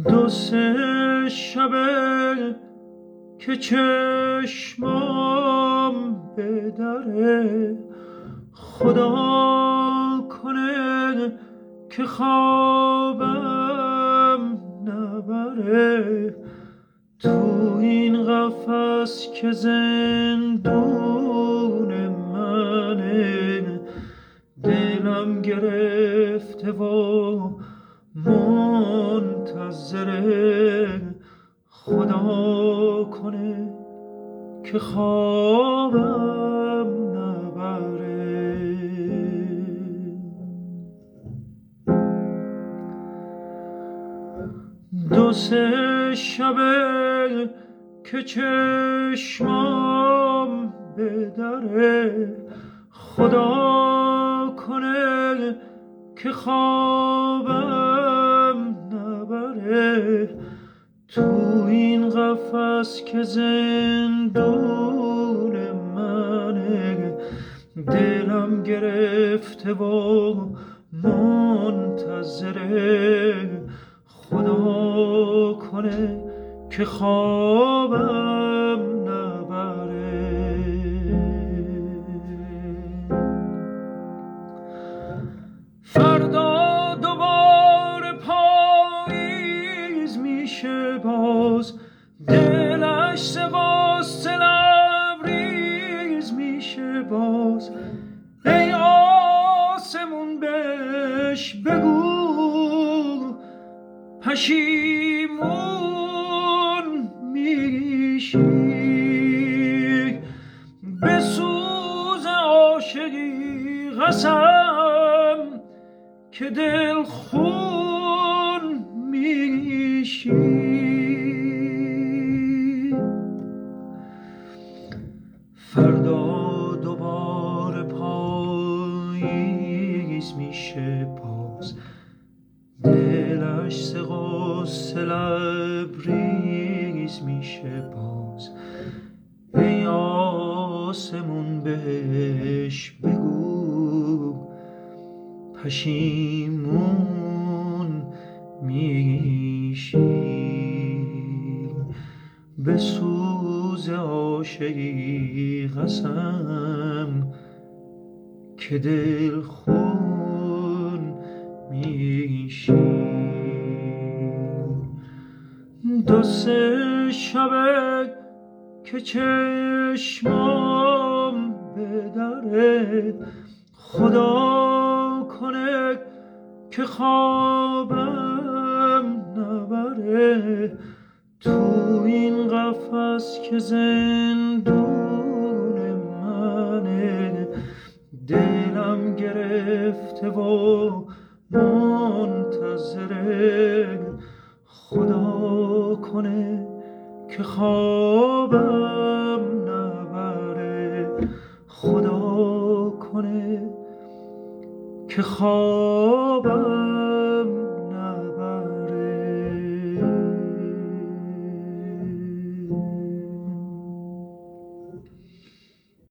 دو سه شبه که چشمام به در خدا کنه که خوابم نبره. تو این قفس که زندون منه، دلم گرفته و منتظره. خدا کنه که خوابم نبره. دو سه شبه که چشمام به دره، خدا کنه که خوابم نبره. تو این قفس که زندون منه، دلم گرفته و منتظره. خدا کنه که خوابم نبره. فردا دوباره پاییز میشه باز، دلش سباس لبریز میشه باز. ای آسمون بهش بگو پشیمون میشی، به سوز عاشقی قسم که دل خون میشی. فردا دوباره پاییز میشه باز، دلش سقاس لبریز میشه باز. ای آسمون بهش بگو پشیمون میشی، به سوز عاشقی قسم که دل خون میشی. دو سه شبه که چشمام به دره، خدا کنه که خوابم نبره. تو این قفس که زندون منه، دلم گرفته و منتظره. خدا کنه که خوابم نبره. خدا کنه که خوابم